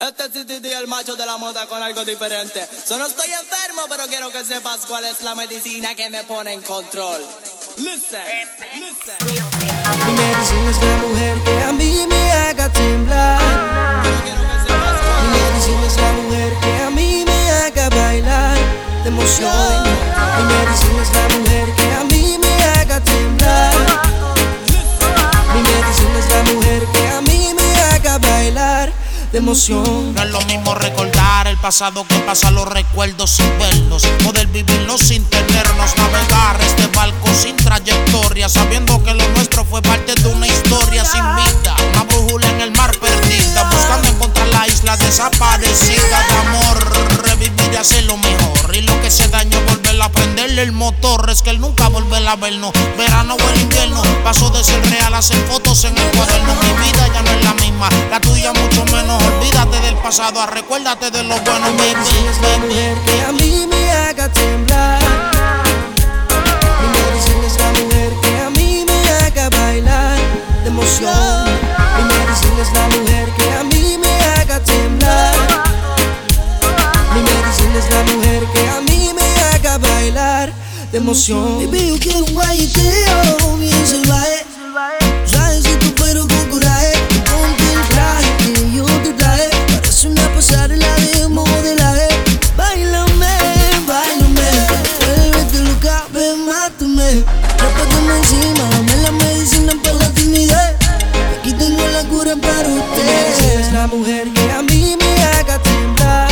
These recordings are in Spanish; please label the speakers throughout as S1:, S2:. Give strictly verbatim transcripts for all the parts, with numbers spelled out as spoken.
S1: Este es T T, el macho de la moda con algo diferente. So no estoy enfermo, pero quiero que sepas cuál es la medicina que me pone en control. Listen, listen.
S2: Mi medicina es la mujer que a mí me haga temblar. Mi medicina es la mujer que a mí me haga bailar de emoción. Mi medicina es la mujer que a mí me haga temblar. Mi medicina es la mujer que a mí me haga bailar de emoción.
S3: No es lo mismo recordar el pasado que pasar los recuerdos sin verlos. Poder vivirlos sin tenernos, navegar este barco sin trayectoria, sabiendo que lo nuestro fue parte de una historia sin vida. Una brújula en el mar perdida, buscando encontrar la isla desaparecida de amor. Revivir y hacer lo mejor, y lo que se dañó volver a prenderle el motor. Es que él nunca volverá a vernos, verano o el invierno. Pasó de ser real a hacer fotos en el cuaderno. Mi vida ya no es la misma, la tuya mucho menos. Olvídate del pasado, recuérdate de lo bueno.
S2: Mi medicina es la mujer que a mí me haga temblar. Mi medicina es la mujer que a mí me haga bailar de emoción. Mi medicina es la mujer que a mí me haga temblar. Mi medicina es la mujer que a mí me haga bailar de emoción.
S4: Baby, yo quiero un guayeteo bien salvaje. Suavecito pero con coraje. Ponte el traje que yo te traje. Parece una pasarela de modelaje. Báilame, báilame. Vuélvete loca, ven, mátame. Trápatame encima, dame la medicina para la timidez. Aquí tengo la cura para
S2: Mi
S4: usted.
S2: medicina es la mujer que a mí me haga temblar.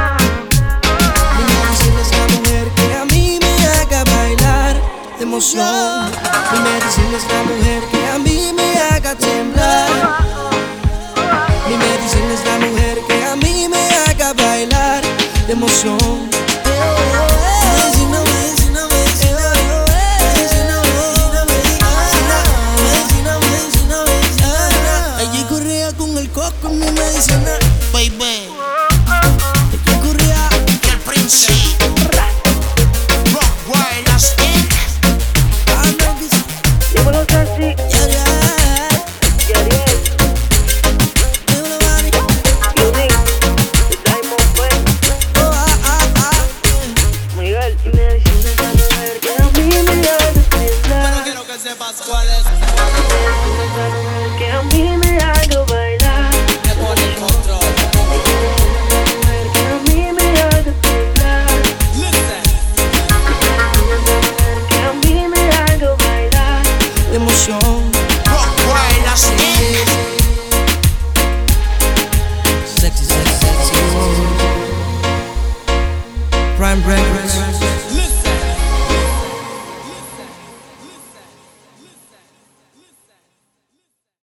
S2: Mi medicina es la mujer que a mí me haga bailar de emoción. Mi medicina es la mujer que a mí me haga temblar. Mi medicina es la mujer que a mí me haga bailar de emoción.
S4: Medicina, medicina, medicina. Medicina, medicina, medicina. Medicina, medicina, medicina. Allí corría con el coco en mi medicina.
S3: Baby,
S4: Allí corría.
S3: y el príncipe Rockwell, las Inc.
S4: Ah, no, que sí.
S5: Dímelo, Sassy.
S4: Ya, ya.
S5: Yariel.
S4: Dímelo, mami.
S5: Unique. The Diamond Friend.
S4: Oh, ah, ah, ah.
S5: Miguel. Y me decís esa mujer que a mí me haga
S1: Pero
S5: temblar.
S1: quiero que sepas cuál es.
S5: Esa mujer que a mí me haga bailar.
S1: Me pone en control.
S5: Esa mujer que a mí me haga temblar.
S1: Listen.
S5: Esa mujer que a mí me haga bailar.
S2: De emoción.
S3: Rockwell, las Inc.
S2: Sexy, sexy, sexy. Prime Records.